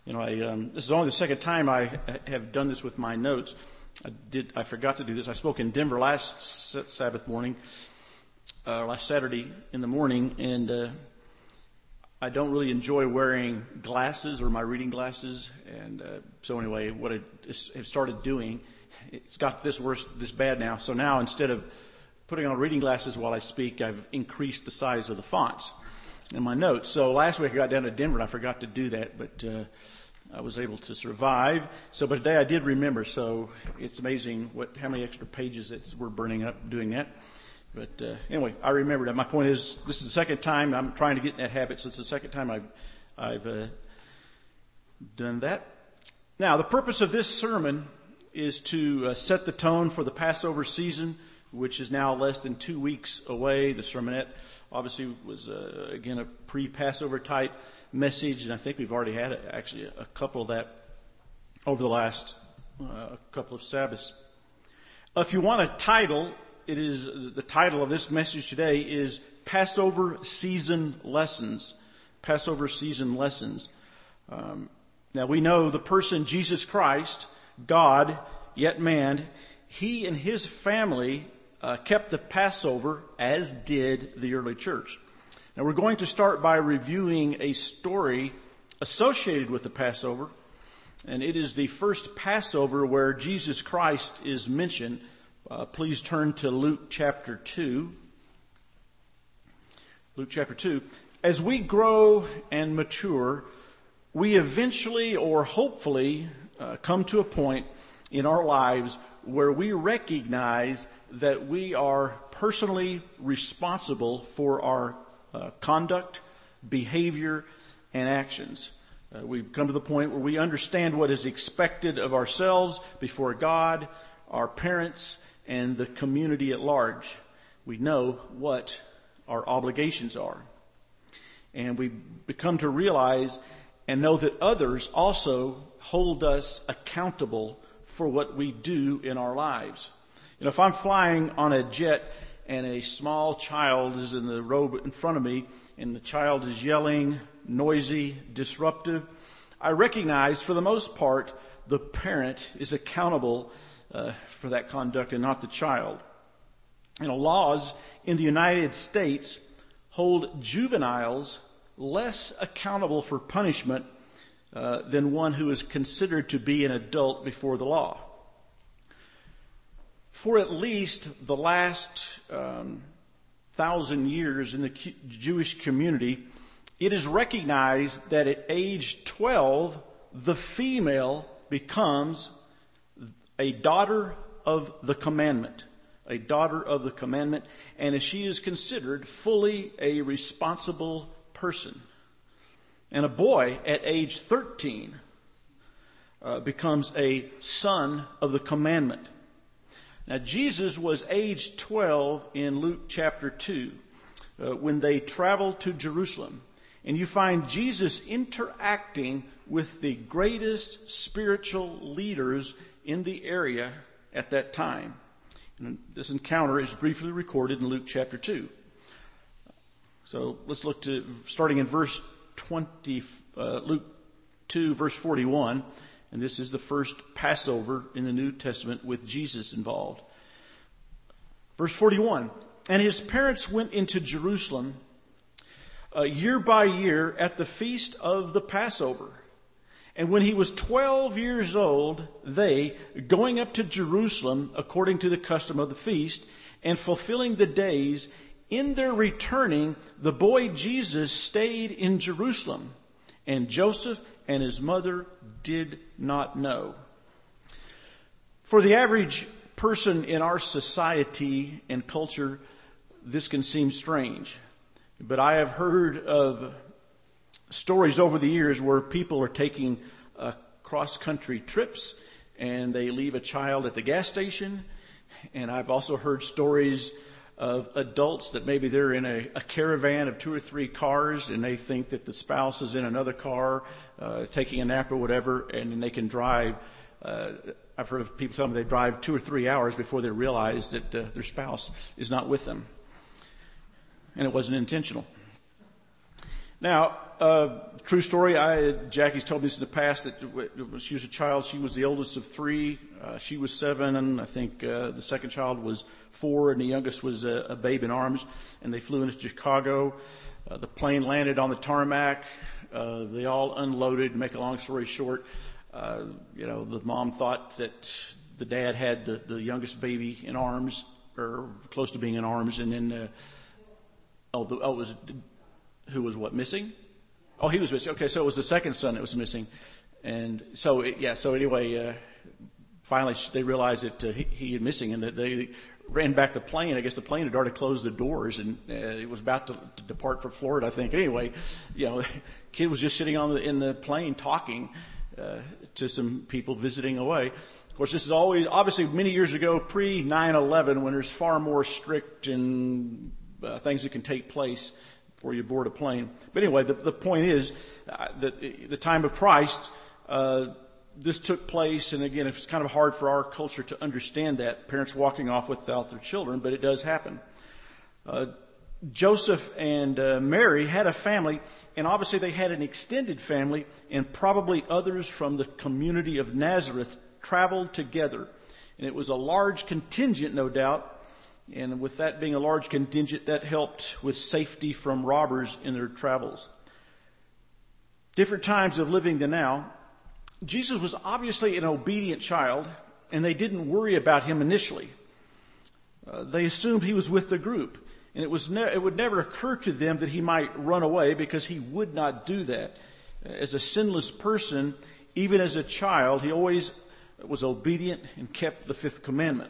This is only the second time I have done this with my notes. I forgot to do this. I spoke in Denver last Sabbath morning, last Saturday in the morning, and I don't really enjoy wearing glasses or my reading glasses. And so anyway, what I have started doing, it's got this bad now. So now instead of putting on reading glasses while I speak, I've increased the size of the fonts in my notes. So last week I got down to Denver and I forgot to do that, but I was able to survive. But today I did remember. So it's amazing how many extra pages we're burning up doing that. But anyway, I remembered that. My point is, this is the second time I'm trying to get in that habit. So it's the second time I've done that. Now, the purpose of this sermon is to set the tone for the Passover season, which is now less than 2 weeks away. The sermonette obviously was, again, a pre-Passover type message, and I think we've already had actually a couple of that over the last couple of Sabbaths. If you want a title, the title of this message today is Passover Season Lessons. Passover Season Lessons. Now we know the person Jesus Christ, God, yet man, he and his family kept the Passover, as did the early church. Now we're going to start by reviewing a story associated with the Passover, and it is the first Passover where Jesus Christ is mentioned. Please turn to Luke chapter 2. Luke chapter 2. As we grow and mature, we eventually or hopefully come to a point in our lives where we recognize that we are personally responsible for our conduct, behavior, and actions. We've come to the point where we understand what is expected of ourselves before God, our parents, and the community at large. We know what our obligations are. And we become to realize and know that others also hold us accountable for what we do in our lives. If I'm flying on a jet and a small child is in the row in front of me and the child is yelling, noisy, disruptive, I recognize for the most part the parent is accountable for that conduct and not the child. Laws in the United States hold juveniles less accountable for punishment than one who is considered to be an adult before the law. For at least the last 1,000 years in the Jewish community, it is recognized that at age 12, the female becomes a daughter of the commandment. A daughter of the commandment, and as she is considered fully a responsible person. And a boy at age 13 becomes a son of the commandment. Now, Jesus was age 12 in Luke chapter 2 when they traveled to Jerusalem. And you find Jesus interacting with the greatest spiritual leaders in the area at that time. And this encounter is briefly recorded in Luke chapter 2. So let's look to, starting in verse 20, Luke 2, verse 41. And this is the first Passover in the New Testament with Jesus involved. Verse 41. And his parents went into Jerusalem year by year at the feast of the Passover. And when he was 12 years old, they, going up to Jerusalem according to the custom of the feast, and fulfilling the days, in their returning, the boy Jesus stayed in Jerusalem, and Joseph and his mother did not know. For the average person in our society and culture, this can seem strange. But I have heard of stories over the years where people are taking cross-country trips and they leave a child at the gas station. And I've also heard stories of adults that maybe they're in a caravan of 2 or 3 cars and they think that the spouse is in another car taking a nap or whatever, and then they can drive. I've heard of people tell me they drive 2 or 3 hours before they realize that their spouse is not with them. And it wasn't intentional. Now, true story, Jackie's told me this in the past that when she was a child, she was the oldest of three. She was 7, and I think the second child was 4, and the youngest was a babe in arms. And they flew into Chicago. The plane landed on the tarmac. They all unloaded. Make a long story short, the mom thought that the dad had the youngest baby in arms, or close to being in arms, and then who was what, missing? Oh, he was missing. Okay, so it was the second son that was missing. And so anyway, finally they realized that he had missing, and that they ran back the plane. I guess the plane had already closed the doors, and it was about to depart for Florida, I think. Anyway, kid was just sitting in the plane talking to some people visiting away. Of course, this is obviously many years ago, pre 9/11, when there's far more strict and things that can take place before you board a plane. But anyway, the point is that the time of Christ, this took place, and again, it's kind of hard for our culture to understand that, parents walking off without their children, but it does happen. Joseph and Mary had a family, and obviously they had an extended family, and probably others from the community of Nazareth traveled together. And it was a large contingent, no doubt. And with that being a large contingent, that helped with safety from robbers in their travels. Different times of living than now. Jesus was obviously an obedient child, and they didn't worry about him initially. They assumed he was with the group, and it would never occur to them that he might run away, because he would not do that. As a sinless person, even as a child, he always was obedient and kept the 5th commandment.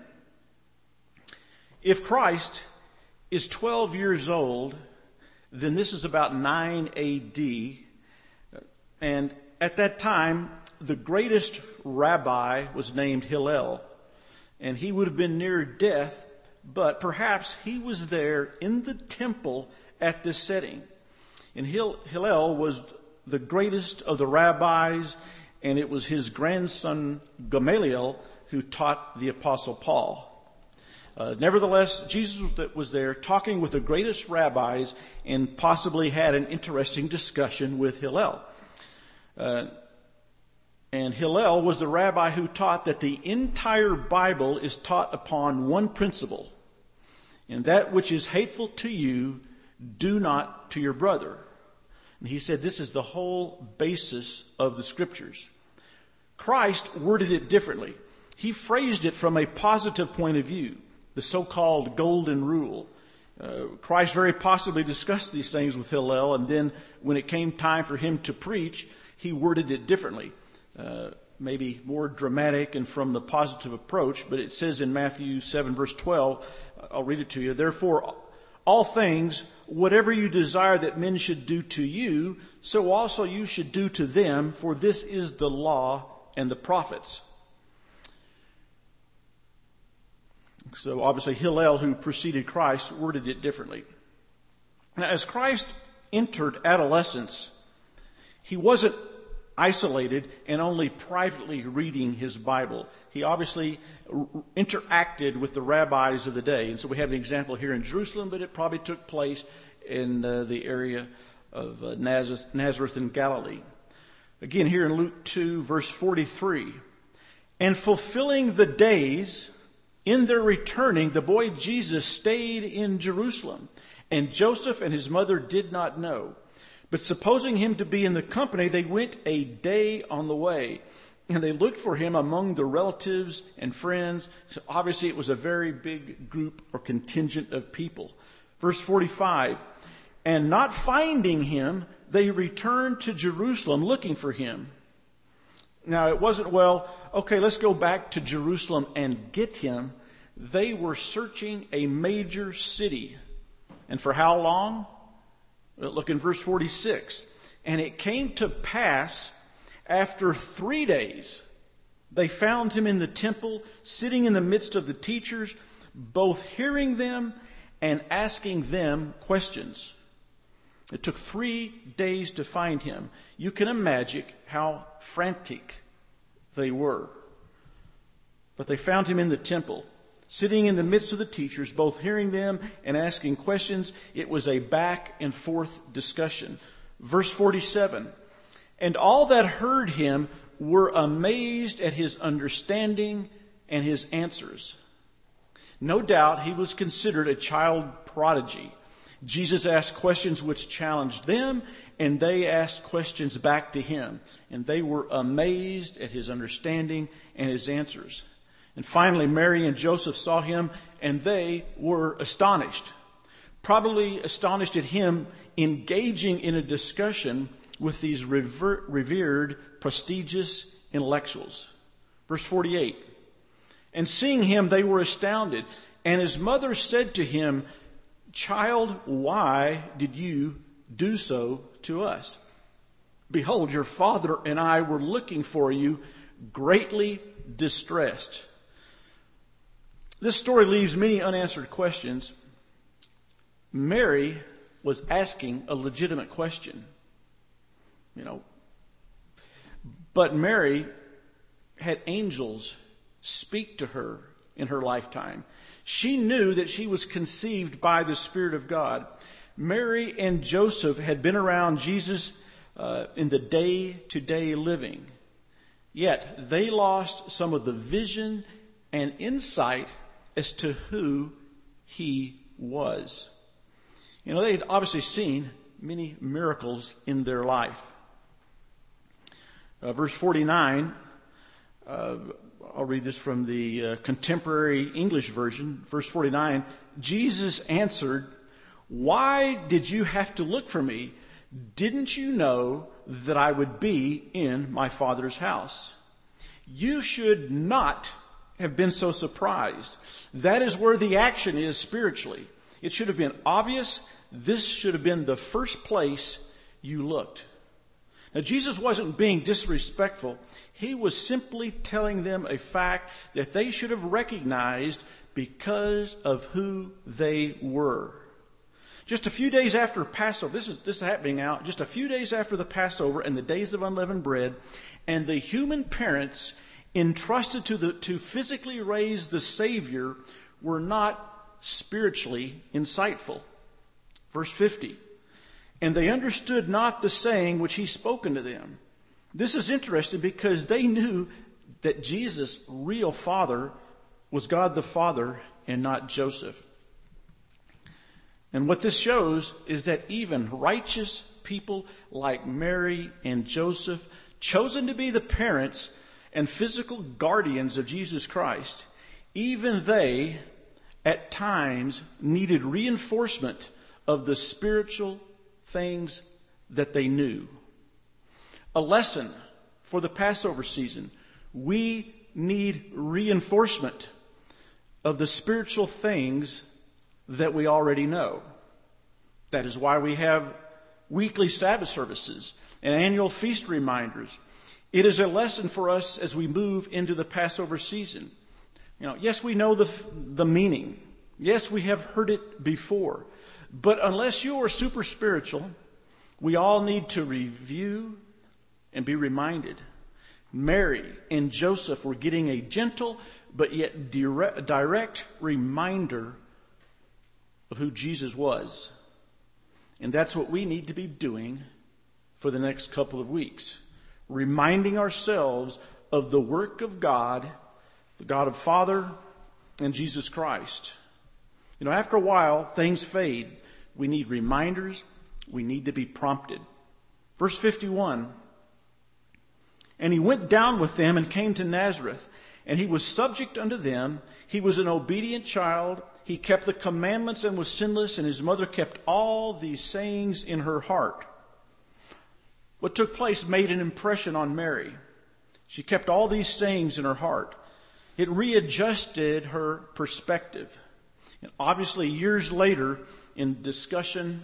If Christ is 12 years old, then this is about 9 AD. And at that time, the greatest rabbi was named Hillel. And he would have been near death, but perhaps he was there in the temple at this setting. And Hillel was the greatest of the rabbis, and it was his grandson Gamaliel who taught the Apostle Paul. Nevertheless, Jesus was there talking with the greatest rabbis, and possibly had an interesting discussion with Hillel. And Hillel was the rabbi who taught that the entire Bible is taught upon one principle. And that which is hateful to you, do not to your brother. And he said this is the whole basis of the Scriptures. Christ worded it differently. He phrased it from a positive point of view, the so-called golden rule. Christ very possibly discussed these things with Hillel, and then when it came time for him to preach, he worded it differently, maybe more dramatic and from the positive approach. But it says in Matthew 7 verse 12, I'll read it to you. Therefore, all things, whatever you desire that men should do to you, so also you should do to them, for this is the law and the prophets. So obviously Hillel, who preceded Christ, worded it differently. Now, as Christ entered adolescence, he wasn't isolated and only privately reading his Bible. He obviously interacted with the rabbis of the day. And so we have an example here in Jerusalem, but it probably took place in the area of Nazareth in Galilee. Again, here in Luke 2, verse 43. And fulfilling the days, in their returning, the boy Jesus stayed in Jerusalem, and Joseph and his mother did not know. But supposing him to be in the company, they went a day on the way, and they looked for him among the relatives and friends. So obviously it was a very big group or contingent of people. Verse 45, and not finding him, they returned to Jerusalem looking for him. Now it wasn't, okay, let's go back to Jerusalem and get him. They were searching a major city. And for how long? Look in verse 46. And it came to pass after 3 days, they found him in the temple, sitting in the midst of the teachers, both hearing them and asking them questions. It took 3 days to find him. You can imagine how frantic they were. But they found him in the temple, sitting in the midst of the teachers, both hearing them and asking questions. It was a back and forth discussion. Verse 47, and all that heard him were amazed at his understanding and his answers. No doubt he was considered a child prodigy. Jesus asked questions which challenged them, and they asked questions back to him. And they were amazed at his understanding and his answers. And finally, Mary and Joseph saw him, and they were astonished. Probably astonished at him engaging in a discussion with these revered, prestigious intellectuals. Verse 48, and seeing him, they were astounded. And his mother said to him, Child, why did you do so to us? Behold, your father and I were looking for you, greatly distressed. This story leaves many unanswered questions. Mary was asking a legitimate question. But Mary had angels speak to her in her lifetime. She knew that she was conceived by the Spirit of God. Mary and Joseph had been around Jesus in the day-to-day living. Yet they lost some of the vision and insight as to who he was. They had obviously seen many miracles in their life. Verse 49, I'll read this from the contemporary English version. Verse 49, Jesus answered, Why did you have to look for me? Didn't you know that I would be in my Father's house? You should not have been so surprised. That is where the action is spiritually. It should have been obvious. This should have been the first place you looked. Now, Jesus wasn't being disrespectful. He was simply telling them a fact that they should have recognized because of who they were. Just a few days after Passover, this is happening now, just a few days after the Passover and the days of unleavened bread, and the human parents entrusted to physically raise the Savior were not spiritually insightful. Verse 50, and they understood not the saying which he spoken to them. This is interesting because they knew that Jesus' real father was God the Father and not Joseph. And what this shows is that even righteous people like Mary and Joseph, chosen to be the parents and physical guardians of Jesus Christ, even they at times needed reinforcement of the spiritual things that they knew. A lesson for the Passover season. We need reinforcement of the spiritual things that we already know. That is why we have weekly Sabbath services and annual feast reminders. It is a lesson for us as we move into the Passover season. Yes, we know the meaning. Yes, we have heard it before. But unless you are super spiritual, we all need to review and be reminded. Mary and Joseph were getting a gentle but yet direct reminder of who Jesus was. And that's what we need to be doing for the next couple of weeks. Reminding ourselves of the work of God, the God of Father and Jesus Christ. After a while, things fade. We need reminders. We need to be prompted. Verse 51, and he went down with them and came to Nazareth, and he was subject unto them. He was an obedient child. He kept the commandments and was sinless, and his mother kept all these sayings in her heart. What took place made an impression on Mary. She kept all these sayings in her heart. It readjusted her perspective. And obviously, years later, in discussion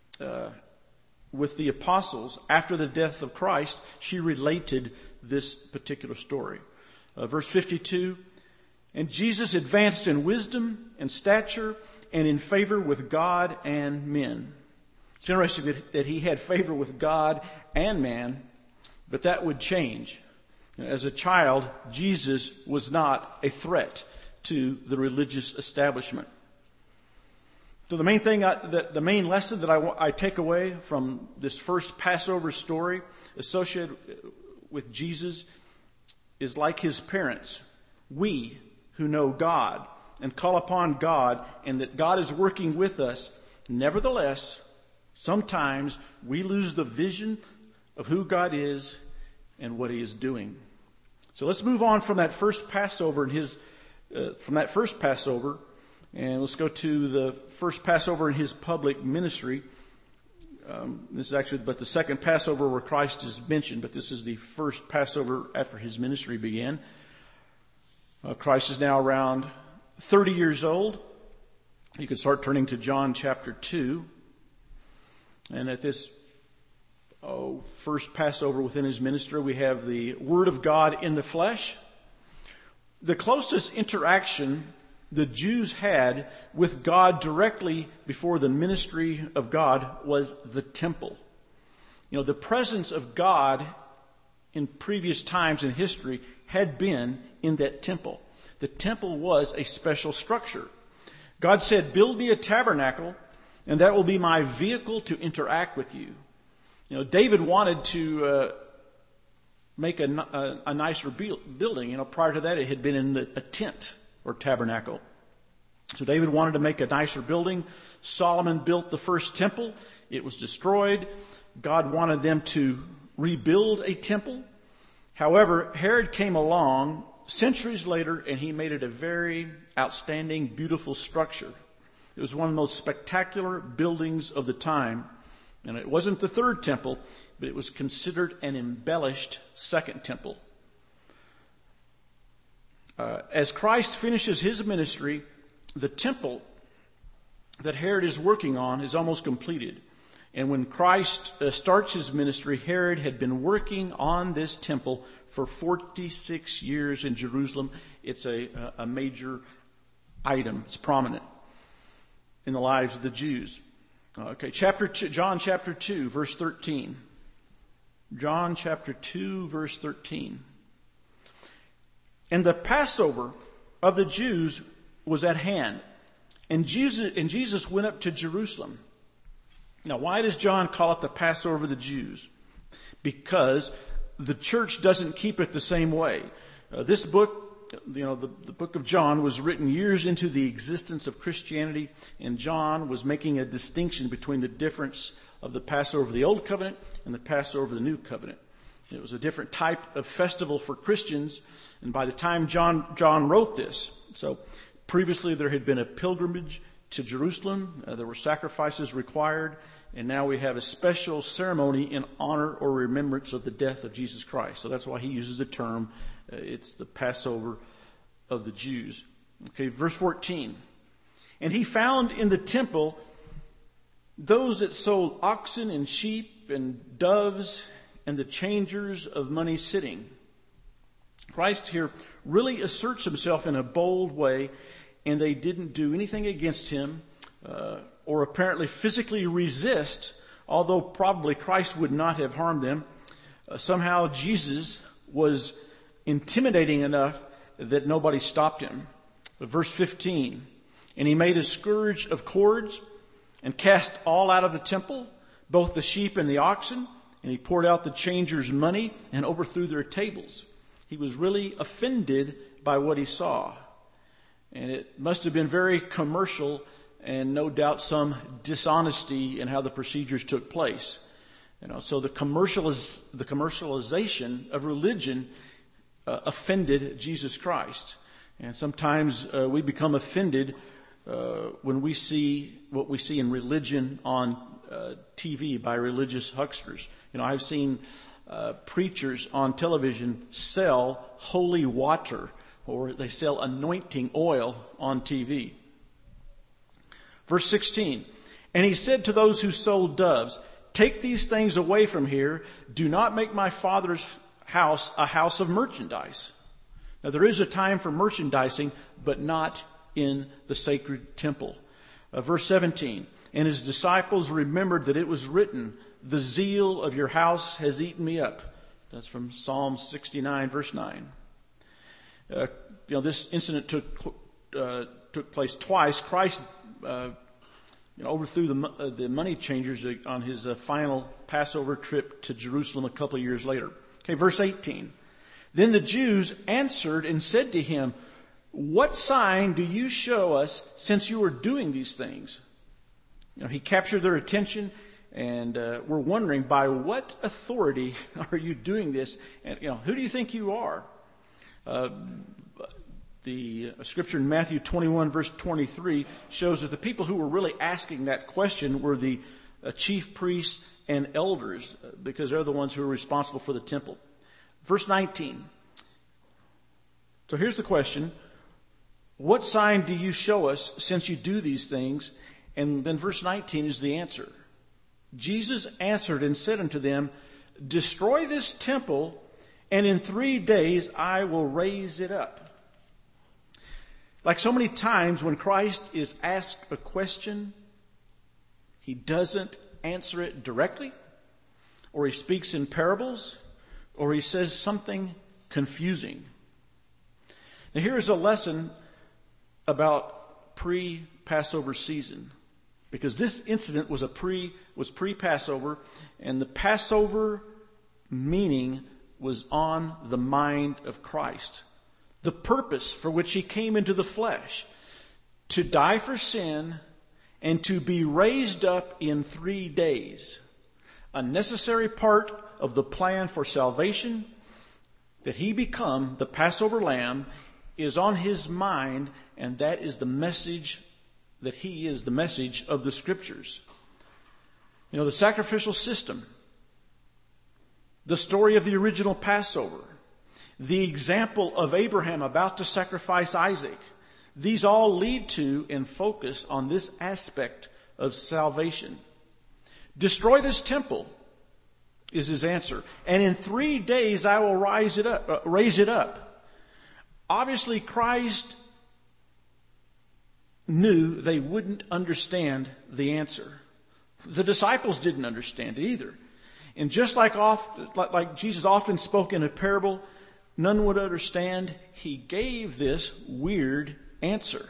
with the apostles after the death of Christ, she related this particular story. Verse 52, and Jesus advanced in wisdom and stature and in favor with God and men. It's interesting that he had favor with God and man, but that would change. As a child, Jesus was not a threat to the religious establishment. So the main lesson that I take away from this first Passover story associated with Jesus is, like his parents, we who know God and call upon God and that God is working with us, nevertheless, sometimes we lose the vision of who God is and what he is doing. So let's move on from that first Passover and let's go to the first Passover in his public ministry. This is actually but the second Passover where Christ is mentioned, but this is the first Passover after his ministry began. Christ is now around 30 years old. You can start turning to John chapter 2. And at this first Passover within his ministry, we have the Word of God in the flesh. The closest interaction the Jews had with God directly before the ministry of God was the temple. You know, the presence of God in previous times in history had been in that temple. The temple was a special structure. God said, "Build me a tabernacle, and that will be my vehicle to interact with you." You know, David wanted to make a nicer building. You know, prior to that, it had been in a tent or tabernacle. So David wanted to make a nicer building. Solomon built the first temple. It was destroyed. God wanted them to rebuild a temple. However, Herod came along centuries later, and he made it a very outstanding, beautiful structure. It was one of the most spectacular buildings of the time. And it wasn't the third temple, but it was considered an embellished second temple. As Christ finishes his ministry, the temple that Herod is working on is almost completed. And when Christ starts his ministry, Herod had been working on this temple for 46 years in Jerusalem. It's a major item. It's prominent in the lives of the Jews. Okay, John chapter 2, verse 13. John chapter 2, verse 13. And the Passover of the Jews was at hand. And Jesus went up to Jerusalem. Now, why does John call it the Passover of the Jews? Because the church doesn't keep it the same way. This book, the book of John was written years into the existence of Christianity, and John was making a distinction between the difference of the Passover of the Old Covenant and the Passover of the New Covenant. It was a different type of festival for Christians, and by the time John wrote this, so previously there had been a pilgrimage to Jerusalem, there were sacrifices required, and now we have a special ceremony in honor or remembrance of the death of Jesus Christ. So that's why he uses the term, it's the Passover of the Jews. Okay, verse 14. And he found in the temple those that sold oxen and sheep and doves and the changers of money sitting. Christ here really asserts himself in a bold way, and they didn't do anything against him or apparently physically resist, although probably Christ would not have harmed them. Somehow Jesus was intimidating enough that nobody stopped him. But verse 15, and he made a scourge of cords and cast all out of the temple, both the sheep and the oxen, and he poured out the changers' money and overthrew their tables. He was really offended by what he saw. And it must have been very commercial and no doubt some dishonesty in how the procedures took place. So the commercialization of religion offended Jesus Christ. And sometimes we become offended when we see what we see in religion on TV by religious hucksters. I've seen preachers on television sell holy water, or they sell anointing oil on TV. Verse 16, and he said to those who sold doves, take these things away from here. Do not make my Father's house a house of merchandise. Now there is a time for merchandising, but not in the sacred temple. Verse 17, and his disciples remembered that it was written, the zeal of your house has eaten me up. That's from Psalm 69, verse 9. This incident took place twice. Christ overthrew the money changers on his final Passover trip to Jerusalem a couple of years later. Okay, verse 18. Then the Jews answered and said to him, "What sign do you show us since you are doing these things?" He captured their attention, and we're wondering, by what authority are you doing this? And who do you think you are? The scripture in Matthew 21, verse 23, shows that the people who were really asking that question were the chief priests and elders, because they're the ones who are responsible for the temple. Verse 19. So here's the question. What sign do you show us since you do these things? And then verse 19 is the answer. Jesus answered and said unto them, "Destroy this temple, and in 3 days I will raise it up." Like so many times when Christ is asked a question, he doesn't answer it directly, or he speaks in parables, or he says something confusing. Now here's a lesson about pre-Passover season, because this incident was pre-Passover, and the Passover meaning was on the mind of Christ. The purpose for which he came into the flesh, to die for sin and to be raised up in 3 days. A necessary part of the plan for salvation, that he become the Passover lamb, is on his mind, and that is the message, that he is the message of the scriptures. The sacrificial system, the story of the original Passover, the example of Abraham about to sacrifice Isaac, these all lead to and focus on this aspect of salvation. Destroy this temple is his answer, and in 3 days I will raise it up. Obviously, Christ knew they wouldn't understand the answer. The disciples didn't understand it either. And just like Jesus often spoke in a parable, none would understand, he gave this weird answer.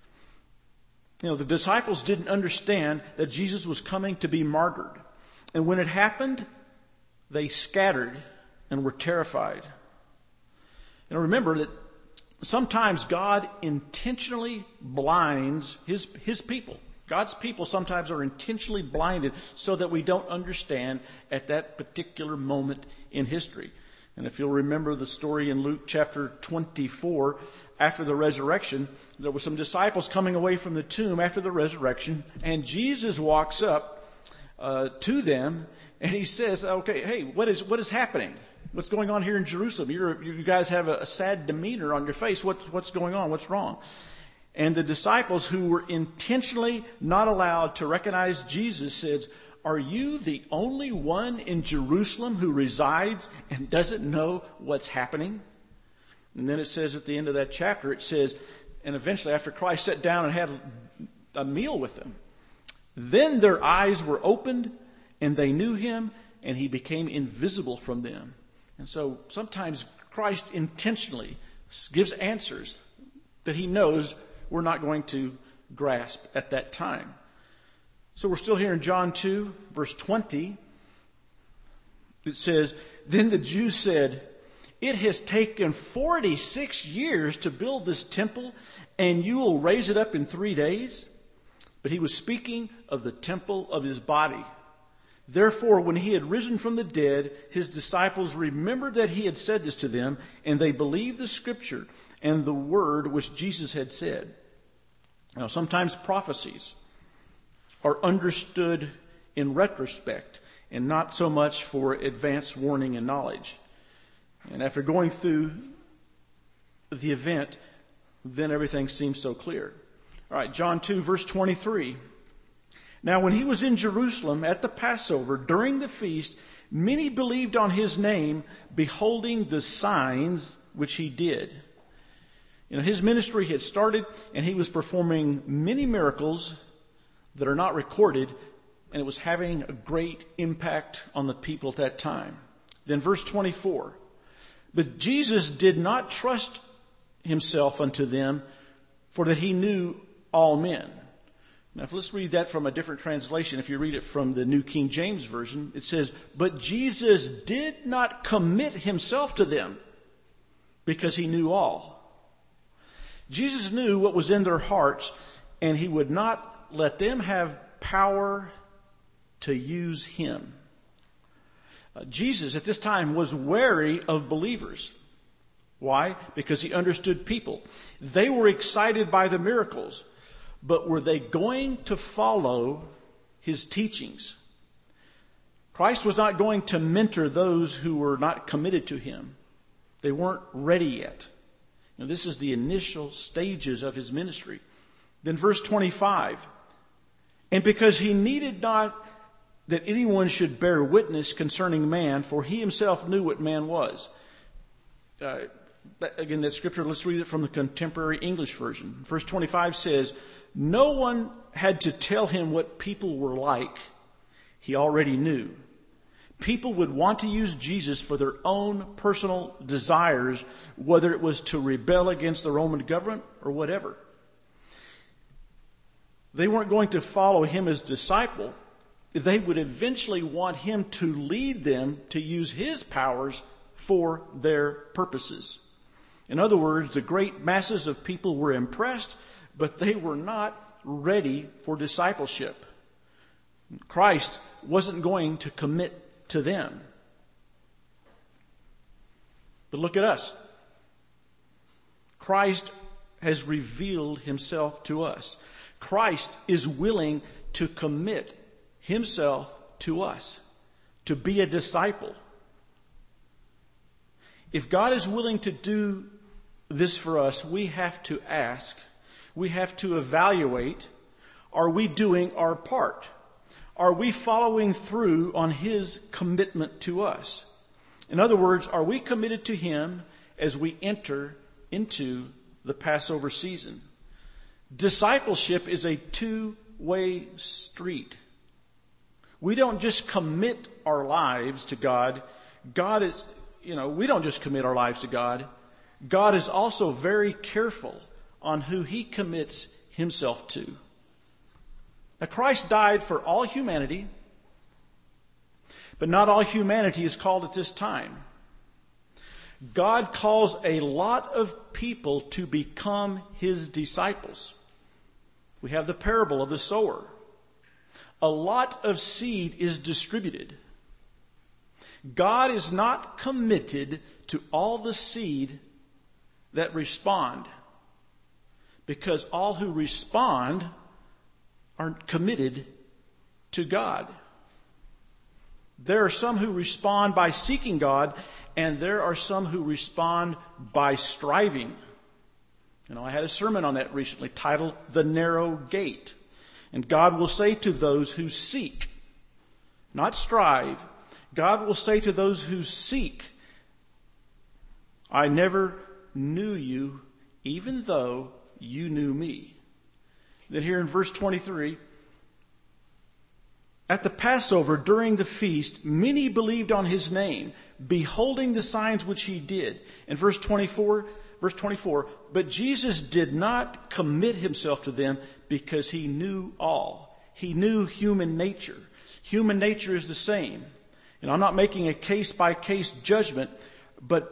The disciples didn't understand that Jesus was coming to be martyred. And when it happened, they scattered and were terrified. Remember that sometimes God intentionally blinds his people. God's people sometimes are intentionally blinded so that we don't understand at that particular moment in history. And if you'll remember the story in Luke chapter 24, after the resurrection, there were some disciples coming away from the tomb after the resurrection, and Jesus walks up to them, and he says, "Okay, hey, what is happening? What's going on here in Jerusalem? You guys have a sad demeanor on your face. What's going on? What's wrong?" And the disciples, who were intentionally not allowed to recognize Jesus, said, "Are you the only one in Jerusalem who resides and doesn't know what's happening?" And then it says at the end of that chapter, it says, and eventually after Christ sat down and had a meal with them, then their eyes were opened and they knew him, and he became invisible from them. And so sometimes Christ intentionally gives answers that he knows we're not going to grasp at that time. So we're still here in John 2, verse 20. It says, "Then the Jews said, 'It has taken 46 years to build this temple, and you will raise it up in 3 days?' But he was speaking of the temple of his body. Therefore, when he had risen from the dead, his disciples remembered that he had said this to them, and they believed the scripture and the word which Jesus had said." Now, sometimes prophecies are understood in retrospect and not so much for advanced warning and knowledge. And after going through the event, then everything seems so clear. All right, John 2, verse 23. "Now when he was in Jerusalem at the Passover, during the feast, many believed on his name, beholding the signs which he did." His ministry had started, and he was performing many miracles that are not recorded, and it was having a great impact on the people at that time. Then verse 24. "But Jesus did not trust himself unto them, for that he knew all men." Now, let's read that from a different translation. If you read it from the New King James Version, it says, "But Jesus did not commit himself to them because he knew all." Jesus knew what was in their hearts, and he would not let them have power to use him. Jesus at this time was wary of believers. Why? Because he understood people. They were excited by the miracles. But were they going to follow his teachings? Christ was not going to mentor those who were not committed to him. They weren't ready yet. Now, this is the initial stages of his ministry. Then verse 25. "And because he needed not that anyone should bear witness concerning man, for he himself knew what man was." Again, that scripture, let's read it from the Contemporary English Version. Verse 25 says, "No one had to tell him what people were like. He already knew. People would want to use Jesus for their own personal desires, whether it was to rebel against the Roman government or whatever. They weren't going to follow him as disciple. They would eventually want him to lead them to use his powers for their purposes." In other words, the great masses of people were impressed, but they were not ready for discipleship. Christ wasn't going to commit to them. But look at us. Christ has revealed himself to us. Christ is willing to commit himself to us, to be a disciple. If God is willing to do this for us, we have to ask, we have to evaluate, are we doing our part? Are we following through on his commitment to us? In other words, are we committed to him as we enter into the Passover season? Discipleship is a two-way street. We don't just commit our lives to God. We don't just commit our lives to God. God is also very careful on who he commits himself to. Now, Christ died for all humanity, but not all humanity is called at this time. God calls a lot of people to become his disciples. We have the parable of the sower. A lot of seed is distributed. God is not committed to all the seed that respond, because all who respond aren't committed to God. There are some who respond by seeking God, and there are some who respond by striving. I had a sermon on that recently titled "The Narrow Gate." And God will say to those who seek, not strive, God will say to those who seek, "I never knew you, even though you knew me." Then here in verse 23, "At the Passover, during the feast, many believed on his name, beholding the signs which he did." And verse 24, "But Jesus did not commit himself to them because he knew all." He knew human nature. Human nature is the same. And I'm not making a case-by-case judgment, but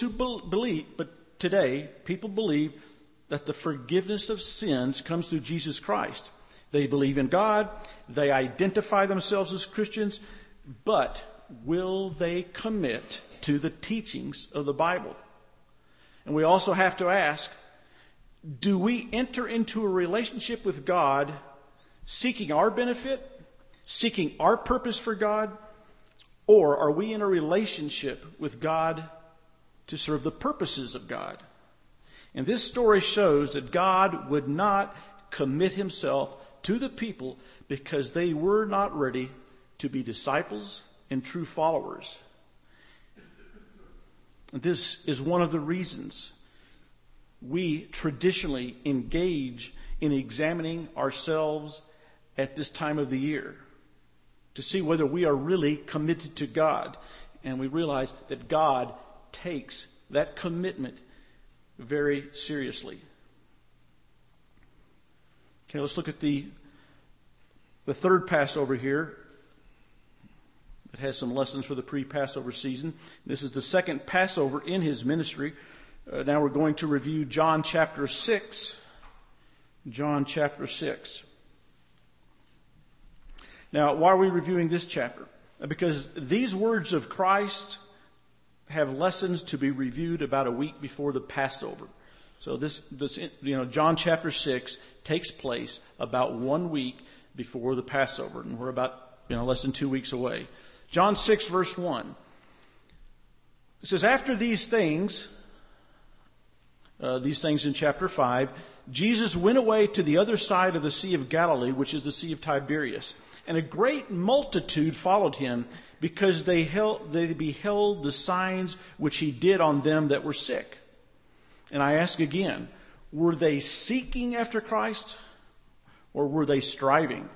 today, people believe that the forgiveness of sins comes through Jesus Christ. They believe in God. They identify themselves as Christians. But will they commit to the teachings of the Bible? And we also have to ask, do we enter into a relationship with God seeking our benefit, seeking our purpose for God, or are we in a relationship with God to serve the purposes of God? And this story shows that God would not commit himself to the people because they were not ready to be disciples and true followers. This is one of the reasons we traditionally engage in examining ourselves at this time of the year to see whether we are really committed to God. And we realize that God takes that commitment very seriously. Okay, let's look at the The third Passover here, it has some lessons for the pre-Passover season. This is the second Passover in his ministry. Now we're going to review John chapter 6. John chapter 6. Now, why are we reviewing this chapter? Because these words of Christ have lessons to be reviewed about a week before the Passover. So this John chapter 6 takes place about 1 week before the Passover, and we're about less than 2 weeks away. John 6 verse 1. It says, after these things in chapter 5, Jesus went away to the other side of the Sea of Galilee, which is the Sea of Tiberias. And a great multitude followed him because they beheld the signs which he did on them that were sick. And I ask again, were they seeking after Christ or were they striving?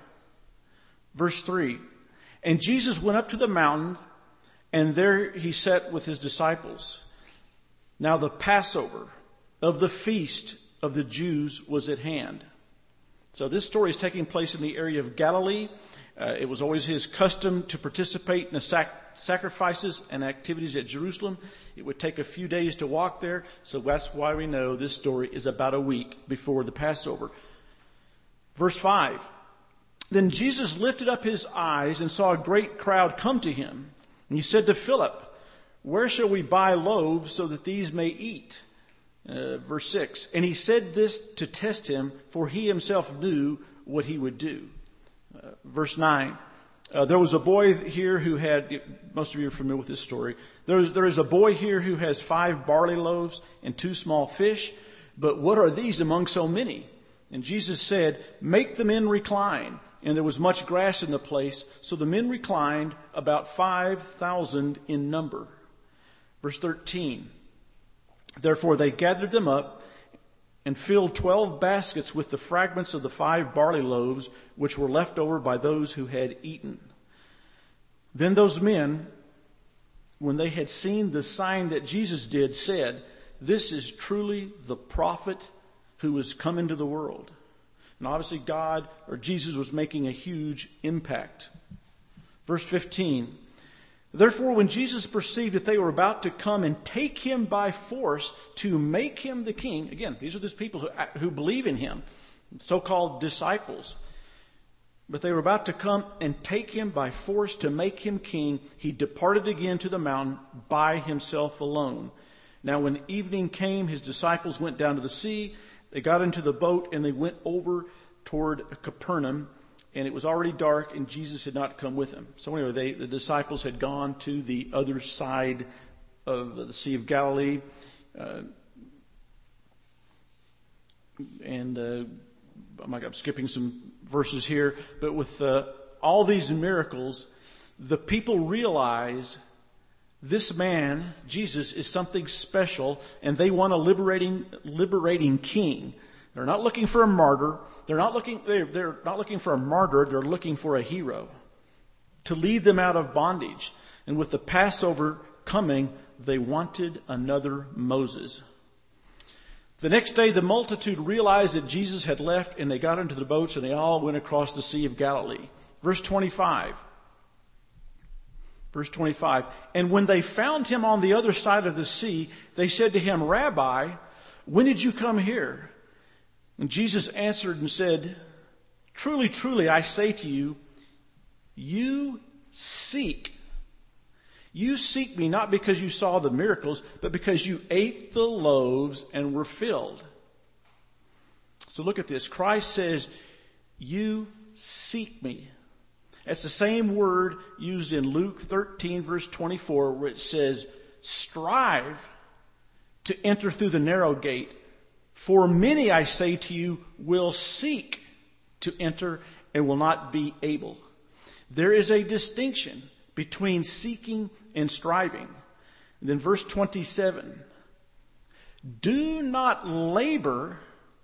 Verse 3, and Jesus went up to the mountain, and there he sat with his disciples. Now the Passover of the feast of the Jews was at hand. So this story is taking place in the area of Galilee. It was always his custom to participate in the sacrifices and activities at Jerusalem. It would take a few days to walk there, so that's why we know this story is about a week before the Passover. Verse 5, then Jesus lifted up his eyes and saw a great crowd come to him. And he said to Philip, where shall we buy loaves so that these may eat? Verse 6, and he said this to test him, for he himself knew what he would do. Verse 9, there was a boy here who had, most of you are familiar with this story, there is a boy here who has 5 barley loaves and 2 small fish, but what are these among so many? And Jesus said, make the men recline. And there was much grass in the place, so the men reclined, about 5,000 in number. Verse 13, therefore they gathered them up and filled 12 baskets with the fragments of the 5 barley loaves, which were left over by those who had eaten. Then those men, when they had seen the sign that Jesus did, said, this is truly the prophet who has come into the world. And obviously Jesus was making a huge impact. Verse 15, therefore when Jesus perceived that they were about to come and take him by force to make him the king, again, these are those people who believe in him, so-called disciples, but they were about to come and take him by force to make him king, he departed again to the mountain by himself alone. Now when evening came, his disciples went down to the sea. They got into the boat and they went over toward Capernaum, and it was already dark and Jesus had not come with them. So anyway, the disciples had gone to the other side of the Sea of Galilee. I'm skipping some verses here, but with all these miracles, the people realize this man, Jesus, is something special, and they want a liberating king. They're not looking for a martyr. They're not looking for a martyr. They're looking for a hero to lead them out of bondage. And with the Passover coming, they wanted another Moses. The next day, the multitude realized that Jesus had left, and they got into the boats, and they all went across the Sea of Galilee. Verse 25. And when they found him on the other side of the sea, they said to him, Rabbi, when did you come here? And Jesus answered and said, truly, truly, I say to you, you seek me not because you saw the miracles, but because you ate the loaves and were filled. So look at this. Christ says, you seek me. It's the same word used in Luke 13, verse 24, where it says, strive to enter through the narrow gate. For many, I say to you, will seek to enter and will not be able. There is a distinction between seeking and striving. And then verse 27, do not labor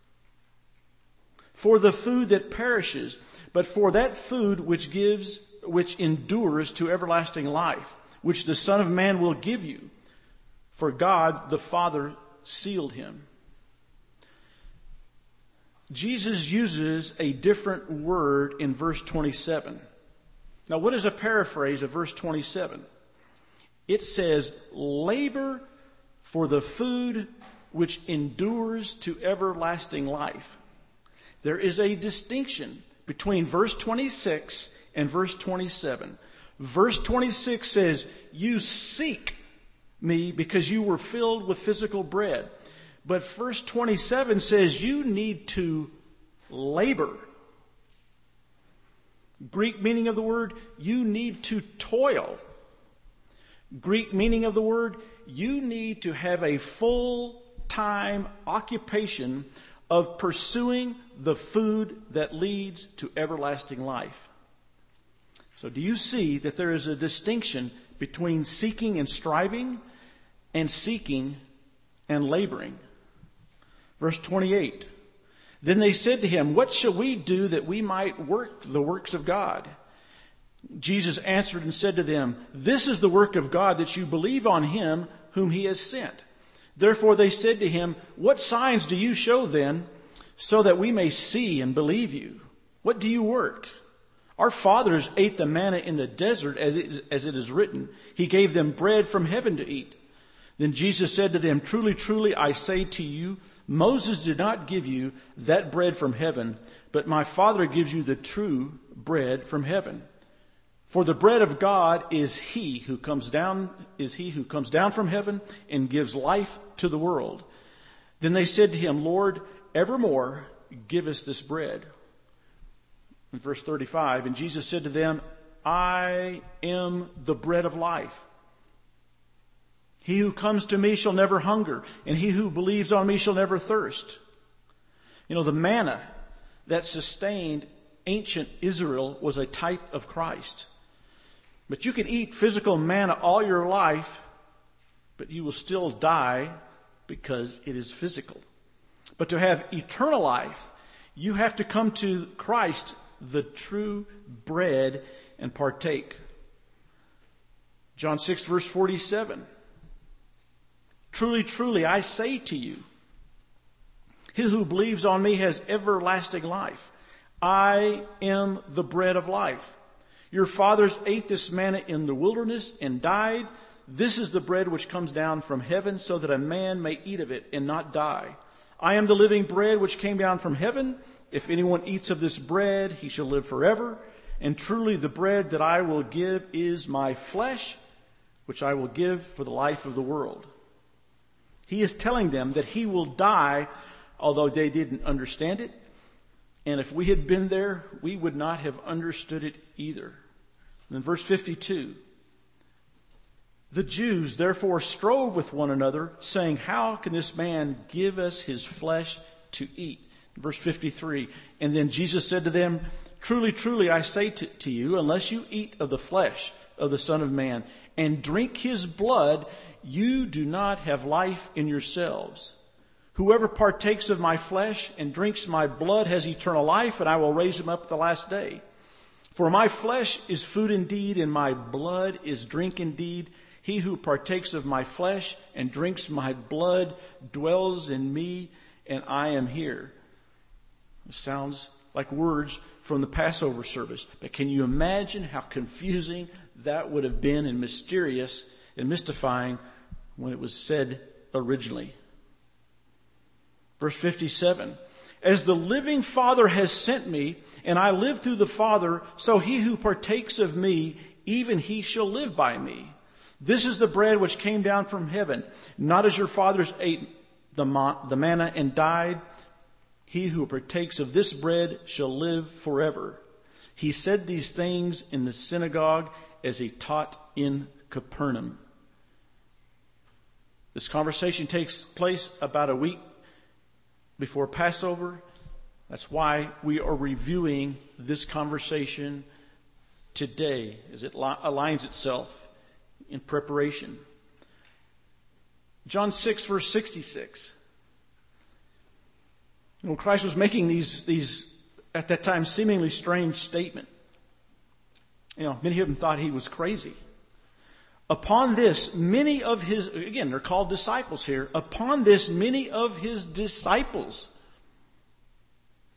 for the food that perishes, but for that food which endures to everlasting life, which the Son of Man will give you. For God the Father sealed him. Jesus uses a different word in verse 27. Now, what is a paraphrase of verse 27? It says, labor for the food which endures to everlasting life. There is a distinction between verse 26 and verse 27. Verse 26 says, you seek me because you were filled with physical bread. But verse 27 says you need to labor. Greek meaning of the word, you need to toil. Greek meaning of the word, you need to have a full-time occupation of pursuing the food that leads to everlasting life. So do you see that there is a distinction between seeking and striving and seeking and laboring? Verse 28, then they said to him, what shall we do that we might work the works of God? Jesus answered and said to them, this is the work of God, that you believe on him whom he has sent. Therefore they said to him, what signs do you show then, so that we may see and believe you? What do you work? Our fathers ate the manna in the desert, as it is written. He gave them bread from heaven to eat. Then Jesus said to them, truly, truly, I say to you, Moses did not give you that bread from heaven, but my Father gives you the true bread from heaven. For the bread of God is he who comes down from heaven and gives life to the world. Then they said to him, Lord, evermore give us this bread. In verse 35, and Jesus said to them, I am the bread of life. He who comes to me shall never hunger, and he who believes on me shall never thirst. You know, the manna that sustained ancient Israel was a type of Christ. But you can eat physical manna all your life, but you will still die because it is physical. But to have eternal life, you have to come to Christ, the true bread, and partake. John 6 verse 47. Truly, truly, I say to you, he who believes on me has everlasting life. I am the bread of life. Your fathers ate this manna in the wilderness and died. This is the bread which comes down from heaven, so that a man may eat of it and not die. I am the living bread which came down from heaven. If anyone eats of this bread, he shall live forever. And truly the bread that I will give is my flesh, which I will give for the life of the world. He is telling them that he will die, although they didn't understand it. And if we had been there, we would not have understood it either. And in verse 52, the Jews therefore strove with one another, saying, how can this man give us his flesh to eat? Verse 53, and then Jesus said to them, truly, truly, I say to you, unless you eat of the flesh of the Son of Man and drink his blood, you do not have life in yourselves. Whoever partakes of my flesh and drinks my blood has eternal life, and I will raise him up at the last day. For my flesh is food indeed, and my blood is drink indeed. He who partakes of my flesh and drinks my blood dwells in me, and I am here. It sounds like words from the Passover service, but can you imagine how confusing that would have been and mysterious and mystifying when it was said originally? Verse 57, as the living Father has sent me, and I live through the Father, so he who partakes of me, even he shall live by me. This is the bread which came down from heaven, not as your fathers ate the manna and died. He who partakes of this bread shall live forever. He said these things in the synagogue as he taught in Capernaum. This conversation takes place about a week before Passover. That's why we are reviewing this conversation today, as it aligns itself in preparation. John 6 verse 66. When Christ was making these at that time seemingly strange statement, many of them thought he was crazy. Upon this, many of his, again, they're called disciples here. Upon this, many of his disciples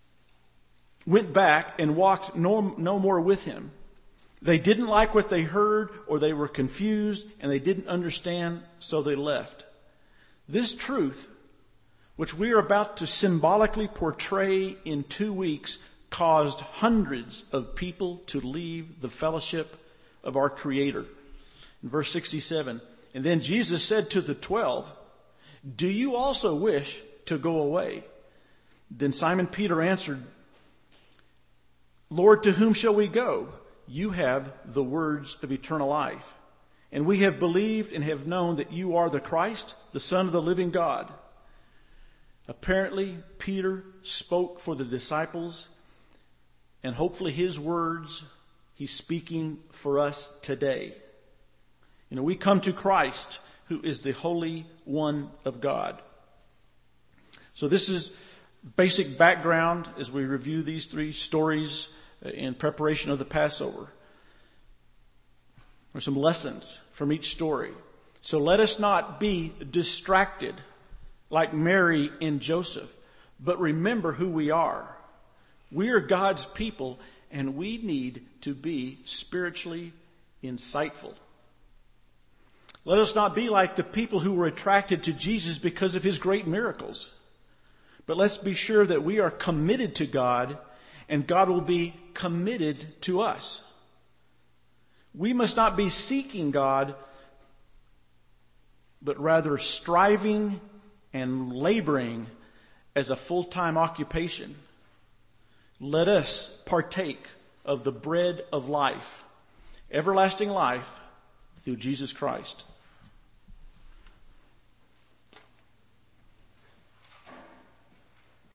went back and walked no more with him. They didn't like what they heard, or they were confused and they didn't understand, so they left. This truth, which we are about to symbolically portray in 2 weeks, caused hundreds of people to leave the fellowship of our Creator. In verse 67, and then Jesus said to the 12, "Do you also wish to go away?" Then Simon Peter answered, "Lord, to whom shall we go? You have the words of eternal life. And we have believed and have known that you are the Christ, the Son of the living God." Apparently, Peter spoke for the disciples, and hopefully his words, he's speaking for us today. We come to Christ, who is the Holy One of God. So this is basic background as we review these 3 stories in preparation of the Passover. There are some lessons from each story. So let us not be distracted like Mary and Joseph, but remember who we are. We are God's people, and we need to be spiritually insightful. Let us not be like the people who were attracted to Jesus because of his great miracles. But let's be sure that we are committed to God, and God will be committed to us. We must not be seeking God, but rather striving and laboring as a full-time occupation. Let us partake of the bread of life, everlasting life through Jesus Christ.